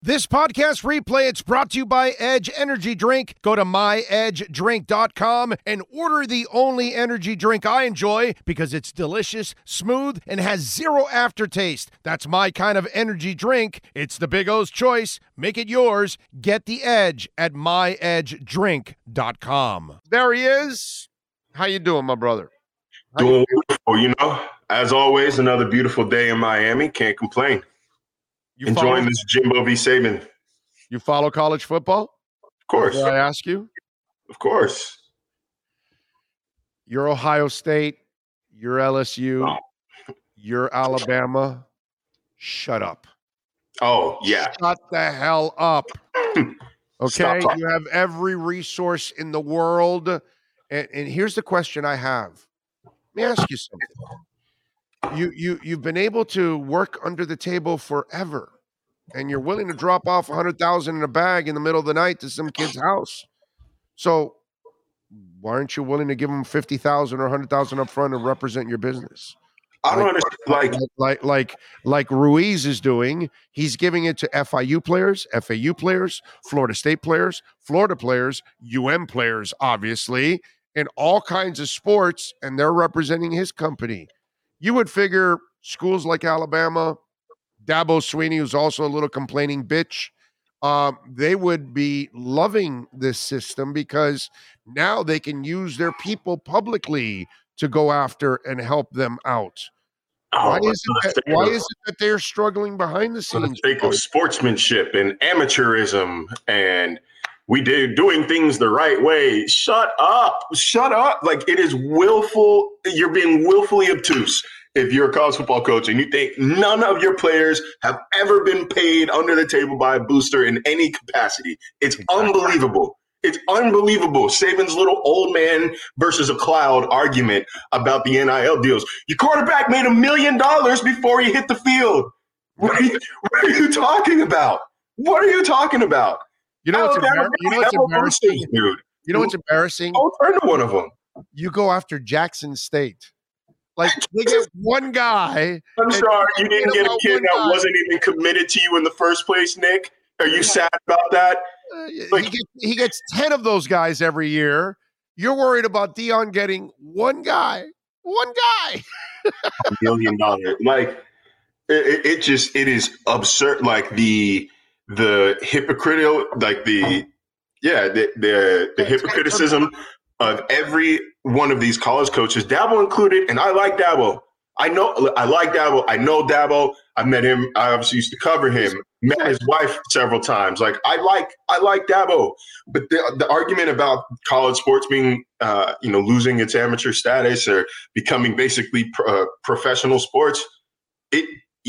This podcast replay, it's brought to you by Edge Energy Drink. Go to myedgedrink.com and order the only energy drink I enjoy because it's delicious, smooth, and has zero aftertaste. That's my kind of energy drink. It's the Big O's choice. Make it yours. Get the Edge at myedgedrink.com. There he is. How you doing, my brother? Doing wonderful, you know. As always, another beautiful day in Miami. Can't complain. Enjoying this Jimbo v. Saban. You follow college football? Of course. Before I ask you? Of course. You're Ohio State. You're LSU. You're Alabama. Shut up. Oh, yeah. Shut the hell up. Okay? You have every resource in the world. And here's the question I have. Let me ask you something. You've been able to work under the table forever, and you're willing to drop off $100,000 in a bag in the middle of the night to some kid's house. So why aren't you willing to give them $50,000 or $100,000 up front and represent your business? I don't understand. Like Ruiz is doing. He's giving it to FIU players, FAU players, Florida State players, Florida players, UM players, obviously, in all kinds of sports, and they're representing his company. You would figure schools like Alabama, Dabo Swinney, who's also a little complaining bitch, they would be loving this system because now they can use their people publicly to go after and help them out. Why is it that they're struggling behind the scenes? For the sake of sportsmanship and amateurism and doing things the right way. Shut up. Like, it is willful. You're being willfully obtuse if you're a college football coach and you think none of your players have ever been paid under the table by a booster in any capacity. It's unbelievable. It's unbelievable. Saban's little old man versus a cloud argument about the NIL deals. Your quarterback made $1 million before he hit the field. What are you talking about? What are you talking about? You know what's embarrassing? Dude. You know what's embarrassing? I'll turn to one of them. You go after Jackson State. Like, they get one guy. I'm sorry, you didn't get a kid that wasn't even committed to you in the first place, Nick. Are you sad about that? He gets 10 of those guys every year. You're worried about Deion getting one guy. $1 million. Like, it is absurd. Like the hypocritical, like the hypocriticism of every one of these college coaches, Dabo included, and I like Dabo. I like Dabo. I know Dabo. I met him. I obviously used to cover him. Met his wife several times. Like, I like Dabo. But the argument about college sports being, losing its amateur status or becoming basically professional sports, it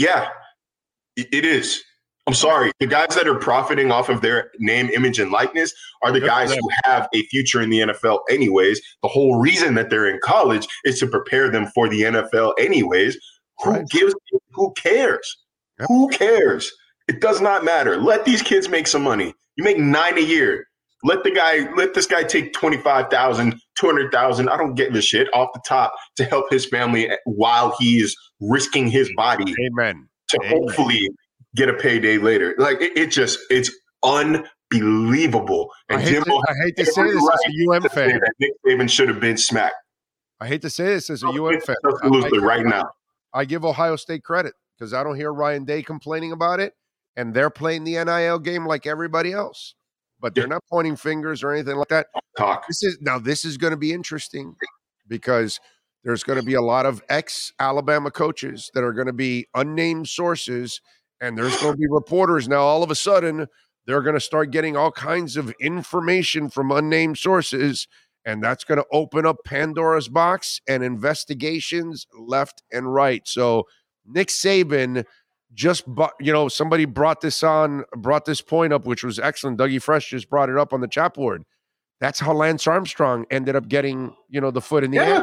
is. I'm sorry. The guys that are profiting off of their name, image, and likeness are the guys who have a future in the NFL anyways. The whole reason that they're in college is to prepare them for the NFL anyways. Who cares? Yep. Who cares? It does not matter. Let these kids make some money. You make $9 a year. Let this guy take $25,000, $200,000. I don't give a shit off the top to help his family while he is risking his body. Amen. Hopefully get a payday later. Like, it's unbelievable. And I hate to say this as a UM fan. Nick Saban should have been smacked. I hate to say this as a UM fan. Absolutely, right now. I give Ohio State credit because I don't hear Ryan Day complaining about it, and they're playing the NIL game like everybody else. But they're not pointing fingers or anything like that. This is going to be interesting because there's going to be a lot of ex-Alabama coaches that are going to be unnamed sources. And there's going to be reporters now. All of a sudden, they're going to start getting all kinds of information from unnamed sources, and that's going to open up Pandora's box and investigations left and right. So Nick Saban somebody brought this point up, which was excellent. Dougie Fresh just brought it up on the chat board. That's how Lance Armstrong ended up getting, the foot in the air.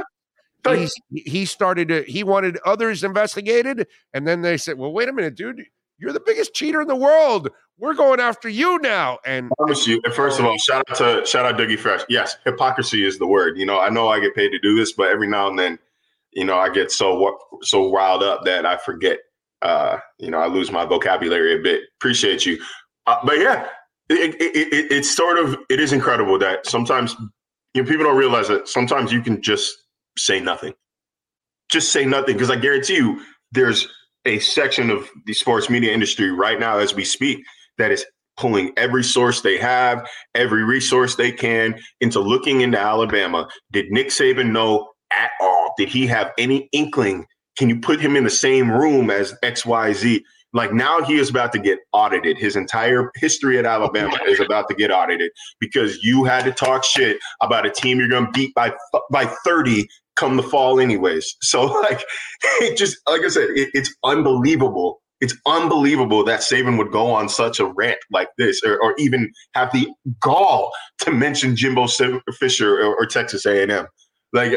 He wanted others investigated, and then they said, well, wait a minute, dude. You're the biggest cheater in the world. We're going after you now. And I promise you. And first of all, shout out Dougie Fresh. Yes, hypocrisy is the word. I know I get paid to do this, but every now and then, I get so riled up that I forget. I lose my vocabulary a bit. Appreciate you. But yeah, it's sort of, it is incredible that sometimes people don't realize that sometimes you can just say nothing. Just say nothing, because I guarantee you there's a section of the sports media industry right now as we speak that is pulling every source they have, every resource they can into looking into Alabama. Did Nick Saban know at all? Did he have any inkling? Can you put him in the same room as XYZ? Like, now he is about to get audited. His entire history at Alabama is about to get audited because you had to talk shit about a team you're going to beat by 30 come the fall anyways. So, like, it just, like I said, it's unbelievable. It's unbelievable that Saban would go on such a rant like this, or even have the gall to mention Jimbo Fisher or Texas A&M. Like,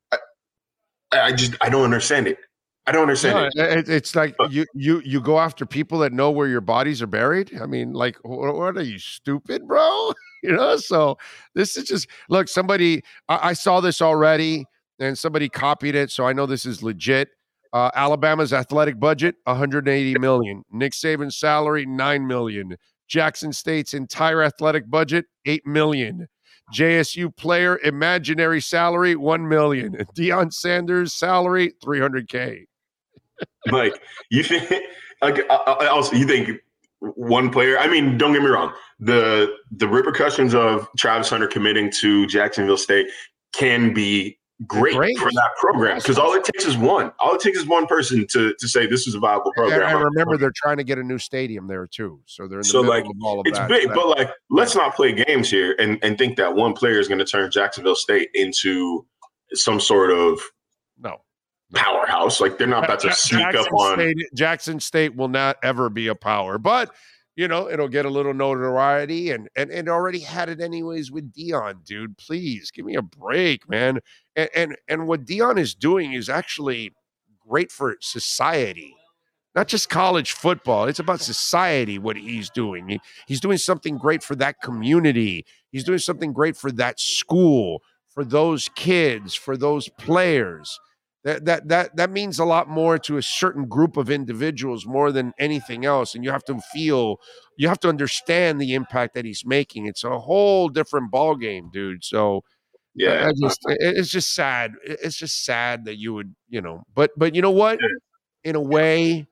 I don't understand it. I don't understand it. It's like you go after people that know where your bodies are buried. I mean, like, what are you, stupid, bro? So this is just, look, somebody, I saw this already and somebody copied it, so I know this is legit. Alabama's athletic budget, $180 million. Nick Saban's salary, $9 million. Jackson State's entire athletic budget, $8 million. JSU player imaginary salary, $1 million. Deion Sanders salary, $300K. Like, you think, like, also, you think one player, I mean, don't get me wrong, the repercussions of Travis Hunter committing to Jacksonville State can be great for that program, because all it takes is one. All it takes is one person to say this is a viable program. And remember, they're trying to get a new stadium there too, so they're in the middle of all of it's that. Big, but like, let's not play games here and think that one player is going to turn Jacksonville State into some sort of powerhouse. Like, they're not about to sneak up on Jackson State. Will not ever be a power, but it'll get a little notoriety, and it already had it anyways with Deion, dude. Please give me a break, man. And what Deion is doing is actually great for society, not just college football. It's about society, what he's doing. He's doing something great for that community. He's doing something great for that school, for those kids, for those players. That means a lot more to a certain group of individuals more than anything else. And you have to understand the impact that he's making. It's a whole different ball game, dude. So yeah, it's just sad. It's just sad that you would, but you know what? In a way,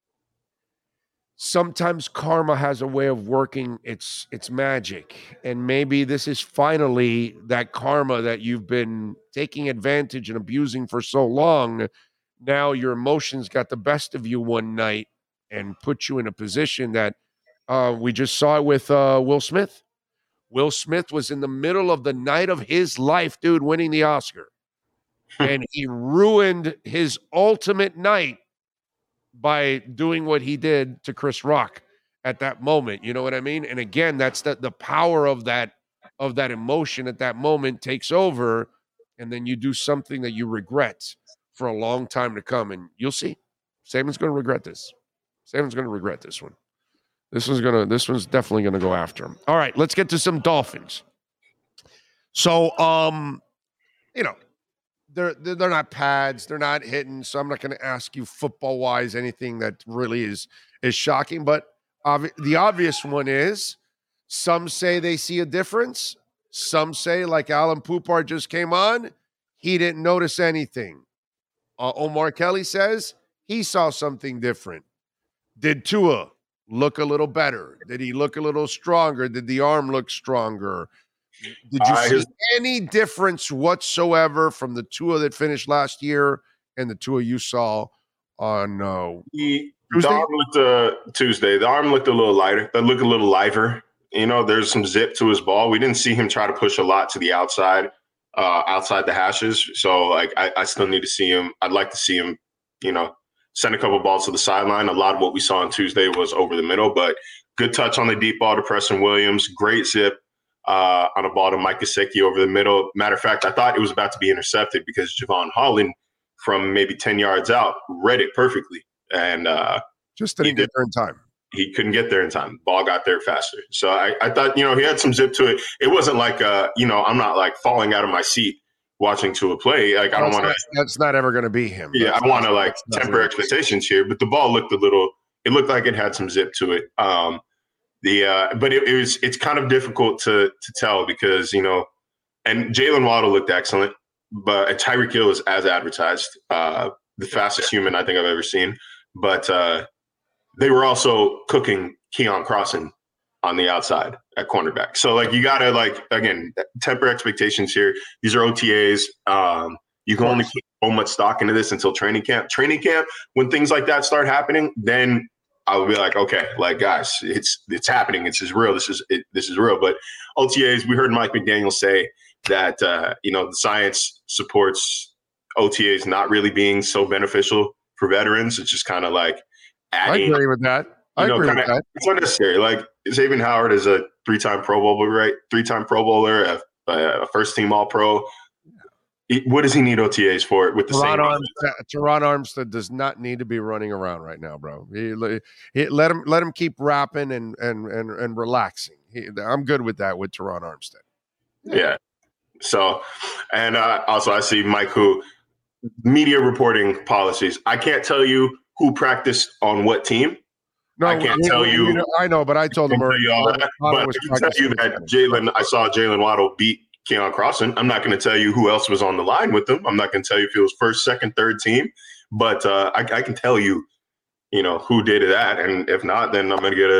sometimes karma has a way of working its magic. And maybe this is finally that karma that you've been taking advantage and abusing for so long. Now your emotions got the best of you one night and put you in a position that we just saw it with Will Smith. Will Smith was in the middle of the night of his life, dude, winning the Oscar. And he ruined his ultimate night by doing what he did to Chris Rock at that moment. You know what I mean? And again, that's the power of that emotion at that moment takes over, and then you do something that you regret for a long time to come. And you'll see, Saban's going to regret this. Saban's going to regret this one. This one's definitely going to go after him. All right, let's get to some Dolphins. So, they're not pads, they're not hitting, so I'm not going to ask you football wise anything that really is shocking. But the obvious one is, some say they see a difference. Some say, like Alan Poupart just came on, he didn't notice anything. Omar Kelly says he saw something different. Did Tua look a little better? Did he look a little stronger? Did the arm look stronger? Did you see any difference whatsoever from the Tua that finished last year and the Tua you saw on Tuesday? The arm looked a little lighter. It looked a little lighter. There's some zip to his ball. We didn't see him try to push a lot to the outside the hashes. So, like, I still need to see him. I'd like to see him, send a couple balls to the sideline. A lot of what we saw on Tuesday was over the middle, but good touch on the deep ball to Preston Williams. Great zip on a ball to Mike Gesicki over the middle. Matter of fact, I thought it was about to be intercepted because Javon Holland, from maybe 10 yards out, read it perfectly. And just didn't get there in time. He couldn't get there in time. The ball got there faster. So I thought, he had some zip to it. It wasn't like, I'm not like falling out of my seat watching Tua play. Like, I don't want to. That's not ever going to be him. Yeah, I want to temper expectations here. But the ball looked it looked like it had some zip to it. But it's kind of difficult to tell because, you know, and Jalen Waddle looked excellent, but Tyreek Hill is as advertised, the fastest human I think I've ever seen. But they were also cooking Keon Crossan on the outside at cornerback. So, like, you got to, like, again, temper expectations here. These are OTAs. You can only put so much stock into this until training camp. Training camp, when things like that start happening, then I would be like, okay, like, guys, it's happening. This is real. This is real. But OTAs, we heard Mike McDaniel say that, you know, the science supports OTAs not really being so beneficial for veterans. It's just kind of like adding. I agree with that. It's unnecessary. Like, Xavier Howard is a 3-time Pro Bowler, right? 3-time Pro Bowler, a first-team All-Pro. What does he need OTAs for? With the Teron Armstead does not need to be running around right now, bro. Let him keep rapping and relaxing. I'm good with that with Teron Armstead. Yeah. So, and also I see Mike, who media reporting policies. I can't tell you who practiced on what team. No, I can't tell you. I know, but I told him already. But I can tell you that I saw Jalen Waddle beat Keon Crossan. I'm not going to tell you who else was on the line with him. I'm not going to tell you if it was first, second, third team. But I can tell you, you know, who did that. And if not, then I'm going to get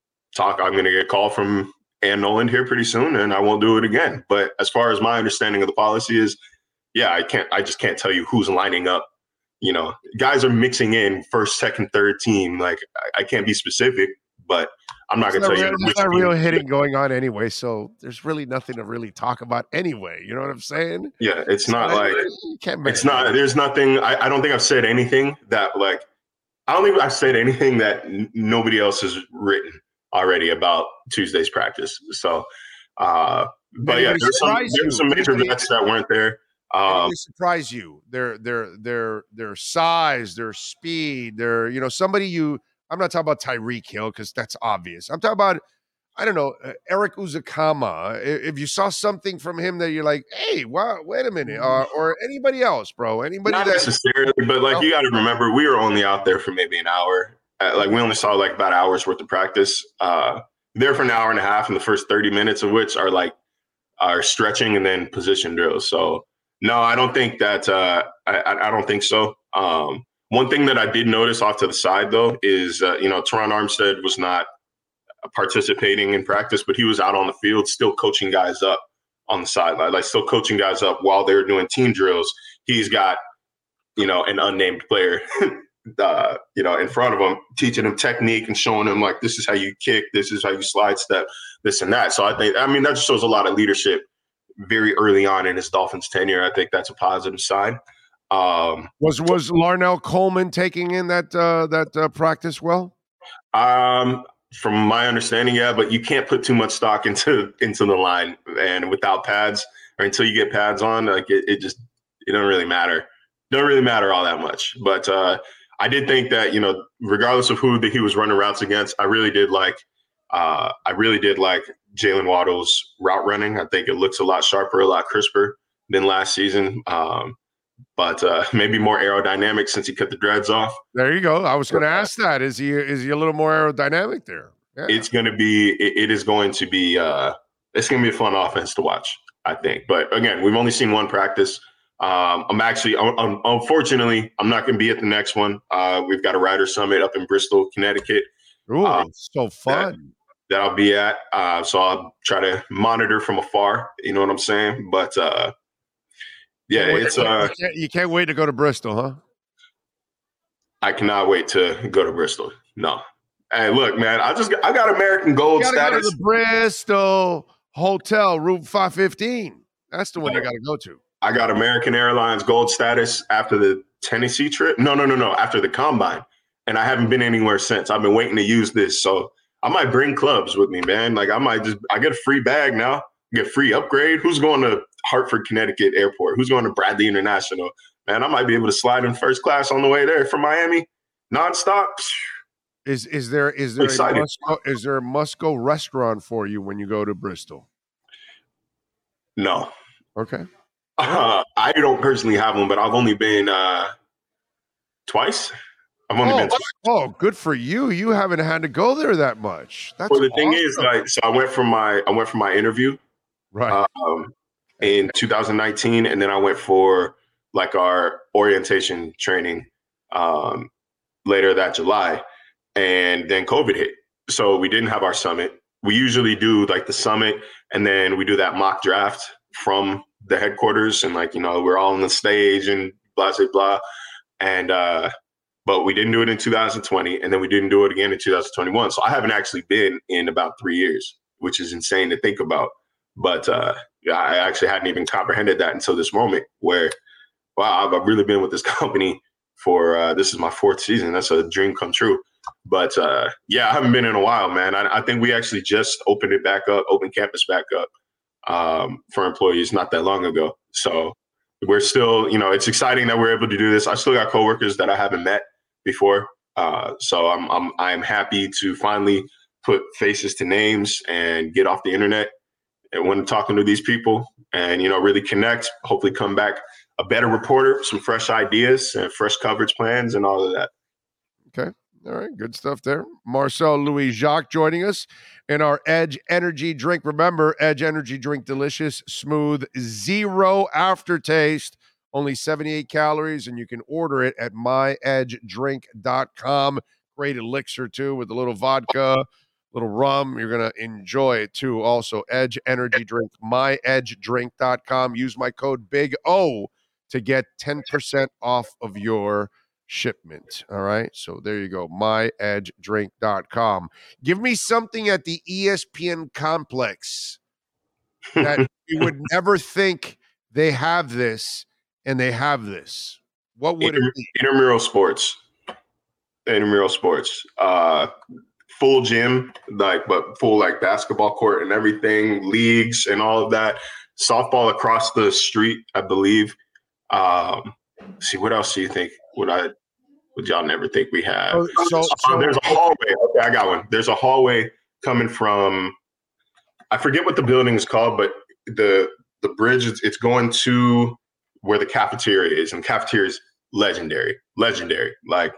a call from Ann Noland here pretty soon, and I won't do it again. But as far as my understanding of the policy is, yeah, I just can't tell you who's lining up. You know, guys are mixing in first, second, third team. Like, I can't be specific, but I'm not going to tell you. There's not real hitting going on anyway, so there's really nothing to really talk about anyway. You know what I'm saying? Yeah, it's not like it's not. There's nothing. I don't think I've said anything that, like, I don't think I've said anything that nobody else has written already about Tuesday's practice. So, but yeah, there's some major vets that weren't there. They surprise you. Their size, their speed, somebody I'm not talking about Tyreek Hill because that's obvious. I'm talking about, I don't know, Eric Uzakama. If you saw something from him that you're like, hey, wow, wait a minute, or anybody else, bro, anybody not necessarily, but like, you got to remember, we were only out there for maybe an hour. Like, we only saw like about an hour's worth of practice. There for an hour and a half, and the first 30 minutes of which are stretching and then position drills. So. No, I don't think that. I don't think so. One thing that I did notice off to the side, though, is Teron Armstead was not participating in practice, but he was out on the field, still coaching guys up on the sideline, like still coaching guys up while they're doing team drills. He's got, an unnamed player, in front of him, teaching him technique and showing him, like, this is how you kick, this is how you slide step, this and that. So that just shows a lot of leadership very early on in his Dolphins tenure. I think that's a positive sign. Was Larnell Coleman taking in that practice well? From my understanding, yeah, but you can't put too much stock into the line, and without pads, or until you get pads on, like it don't really matter. Don't really matter all that much. But I did think that, regardless of who he was running routes against, I really did like Jalen Waddle's route running. I think it looks a lot sharper, a lot crisper than last season. But maybe more aerodynamic since he cut the dreads off. There you go. I was going to ask that. Is he a little more aerodynamic there? Yeah. It is going to be a fun offense to watch, I think. But again, we've only seen one practice. Unfortunately, I'm not going to be at the next one. We've got a Rider Summit up in Bristol, Connecticut. Ooh, it's so fun. That I'll be at. So I'll try to monitor from afar. You know what I'm saying? But you can't wait to go to Bristol, huh? I cannot wait to go to Bristol. No. Hey, look, man, I got American Gold status. Go to the Bristol Hotel, Route 515. That's the one I got to go to. I got American Airlines Gold status after the Tennessee trip. No, after the Combine. And I haven't been anywhere since. I've been waiting to use this. So I might bring clubs with me, man. Like, I get a free bag now, get a free upgrade. Who's going to Hartford, Connecticut airport? Who's going to Bradley International? Man, I might be able to slide in first class on the way there from Miami, nonstop. Is there a must-go restaurant for you when you go to Bristol? No. Okay. I don't personally have one, but I've only been twice. I've only been. Good for you. You haven't had to go there that much. That's well. The awesome. thing is, like, so I went for my interview, right, in 2019, and then I went for like our orientation training later that July, and then COVID hit, so we didn't have our summit. We usually do like the summit, and then we do that mock draft from the headquarters, and like, you know, we're all on the stage and blah blah blah, and but we didn't do it in 2020, and then we didn't do it again in 2021. So I haven't actually been in about 3 years, which is insane to think about. But I actually hadn't even comprehended that until this moment where, wow, I've really been with this company for, this is my 4th season. That's a dream come true. But yeah, I haven't been in a while, man. I think we actually just opened campus back up for employees not that long ago. So we're still, you know, it's exciting that we're able to do this. I still got coworkers that I haven't met before. So I'm happy to finally put faces to names and get off the internet and when talking to these people and, you know, really connect, hopefully come back a better reporter, some fresh ideas and fresh coverage plans and all of that. Okay. All right. Good stuff there. Marcel Louis Jacques joining us in our Edge Energy drink. Remember, Edge Energy drink, delicious, smooth, zero aftertaste, only 78 calories, and you can order it at myedgedrink.com. Great elixir, too, with a little vodka, little rum. You're going to enjoy it, too. Also, Edge Energy drink, myedgedrink.com. Use my code Big O to get 10% off of your shipment. All right. So there you go. myedgedrink.com. Give me something at the ESPN complex that you would never think they have this, and they have this. What would it be? Intramural sports. Full gym, but full like basketball court and everything, leagues and all of that. Softball across the street, I believe. See, what else do you think? Would y'all never think we have? So there's a hallway. Okay, I got one. There's a hallway coming from, I forget what the building is called, but the bridge, it's going to where the cafeteria is, and cafeteria is legendary. Like,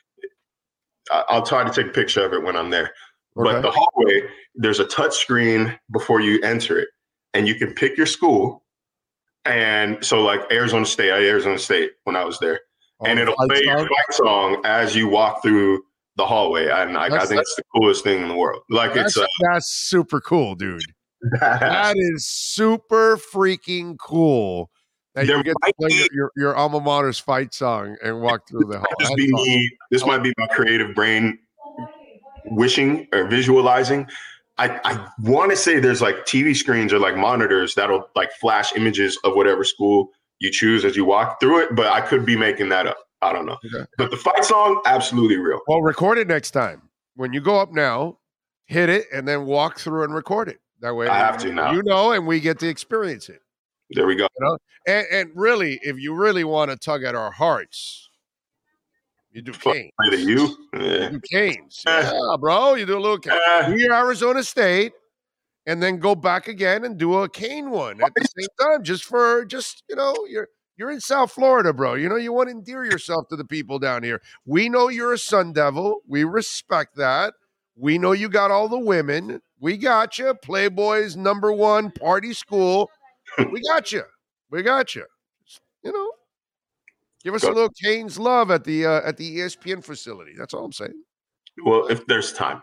I'll try to take a picture of it when I'm there. Okay. But the hallway, there's a touch screen before you enter it, and you can pick your school. And so, like Arizona State when I was there. And it'll play your fight song as you walk through the hallway. And I think it's the coolest thing in the world. Like, that's super cool, dude. That is super freaking cool. That you get to play your alma mater's fight song and walk through the hall. This might be my creative brain wishing or visualizing. I want to say there's like TV screens or like monitors that'll like flash images of whatever school you choose as you walk through it, but I could be making that up. I don't know. Okay. But the fight song, absolutely real. Well, record it next time. When you go up now, hit it and then walk through and record it. That way I have to now. You know, and we get to experience it. There we go. You know? And really, if you really want to tug at our hearts, you do Canes. Play you? Yeah. You do Canes. Yeah, bro. You do a little Canes. We're Arizona State. And then go back again and do a Cane one at the same time, just you know, you're in South Florida, bro. You know, you want to endear yourself to the people down here. We know you're a Sun Devil. We respect that. We know you got all the women. We got you. Playboy's #1 party school. We got you. You know, give us a little Cane's love at the ESPN facility. That's all I'm saying. Well, if there's time.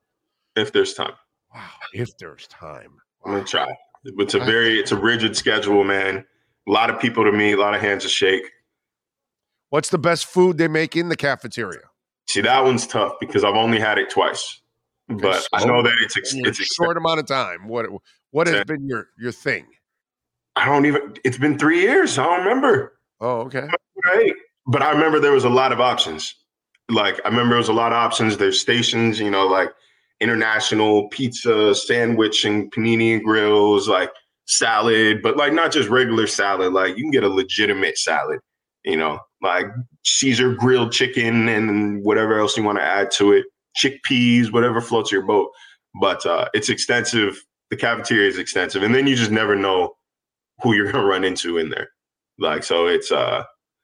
Wow, if there's time. I'm gonna try. It's a rigid schedule, man. A lot of people to meet, a lot of hands to shake. What's the best food they make in the cafeteria? See, that one's tough because I've only had it twice. But so I know that it's a short amount of time. What has been your thing? It's been 3 years. I don't remember. Oh, okay. Right. But I remember there was a lot of options. Like, There's stations, you know, like international pizza, sandwich, and panini and grills, like salad, but like not just regular salad. Like, you can get a legitimate salad, you know, like Caesar grilled chicken and whatever else you want to add to it, chickpeas, whatever floats your boat. But it's extensive. The cafeteria is extensive. And then you just never know who you're going to run into in there. Like, so it's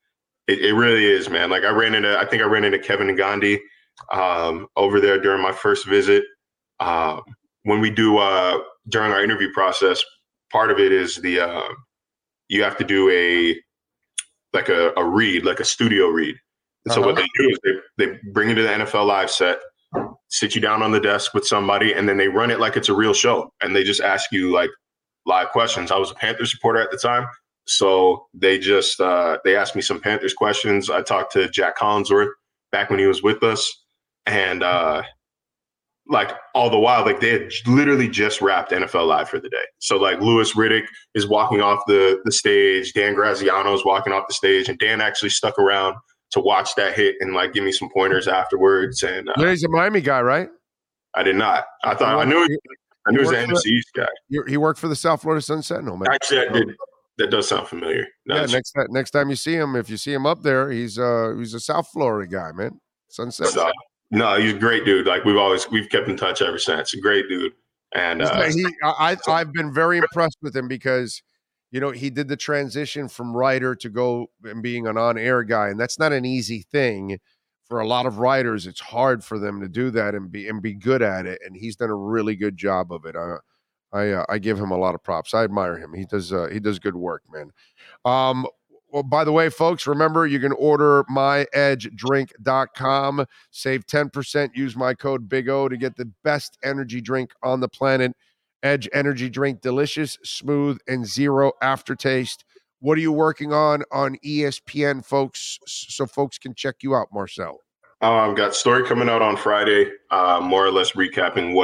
It really is, man. Like I think I ran into Kevin Gandhi over there during my first visit. When we do during our interview process, part of it is you have to do a read, like a studio read. And so what they do is they bring you to the NFL Live set, sit you down on the desk with somebody, and then they run it like it's a real show. And they just ask you like live questions. I was a Panthers reporter at the time. So they just they asked me some Panthers questions. I talked to Jack Collinsworth back when he was with us. And like all the while, like they had literally just wrapped NFL Live for the day. So like Louis Riddick is walking off the stage, Dan Graziano is walking off the stage, and Dan actually stuck around to watch that hit and like give me some pointers afterwards. And he's a Miami guy, right? I did not. I knew he was an NFC East guy. He worked for the South Florida Sun Sentinel, man. Actually, I did. That does sound familiar. Yeah, next time you see him, if you see him up there, he's a South Florida guy, man. Sunset. No, he's a great dude. Like we've kept in touch ever since. A great dude. And I've been very impressed with him because, you know, he did the transition from writer to go and being an on-air guy, and that's not an easy thing for a lot of writers. It's hard for them to do that and be good at it, and he's done a really good job of it. I give him a lot of props. I admire him. He does good work, man. Well, by the way, folks, remember you can order myedgedrink.com, save 10%, use my code Big O to get the best energy drink on the planet. Edge energy drink, delicious, smooth, and zero aftertaste. What are you working on ESPN, folks, so folks can check you out, Marcel? I've got a story coming out on Friday, more or less previewing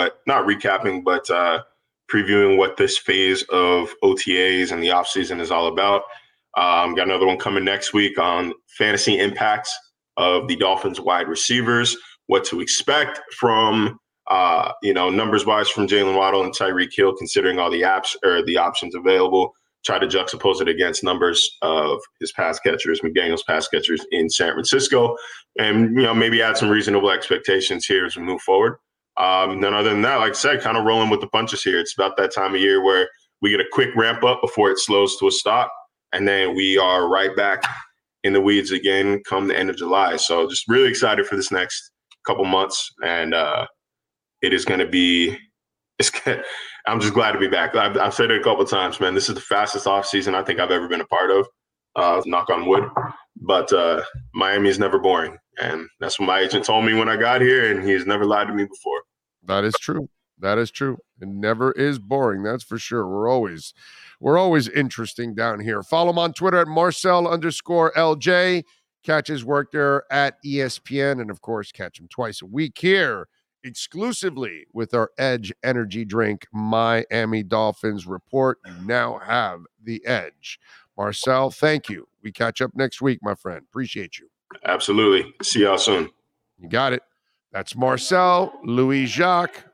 what this phase of OTAs and the offseason is all about. Got another one coming next week on fantasy impacts of the Dolphins wide receivers, what to expect from, numbers wise from Jalen Waddle and Tyreek Hill, considering all the options available. Try to juxtapose it against numbers of his pass catchers, McDaniel's pass catchers in San Francisco, and maybe add some reasonable expectations here as we move forward. And then other than that, like I said, kind of rolling with the punches here. It's about that time of year where we get a quick ramp up before it slows to a stop. And then we are right back in the weeds again come the end of July. So just really excited for this next couple months. And it is going to be I'm just glad to be back. I've said it a couple of times, man. This is the fastest offseason I think I've ever been a part of. Knock on wood. But Miami is never boring. And that's what my agent told me when I got here. And he has never lied to me before. That is true. It never is boring. That's for sure. We're always interesting down here. Follow him on Twitter at Marcel_LJ. Catch his work there at ESPN. And of course, catch him twice a week here exclusively with our Edge Energy Drink Miami Dolphins report. You now have the edge. Marcel, thank you. We catch up next week, my friend. Appreciate you. Absolutely. See y'all soon. You got it. That's Marcel Louis-Jacques.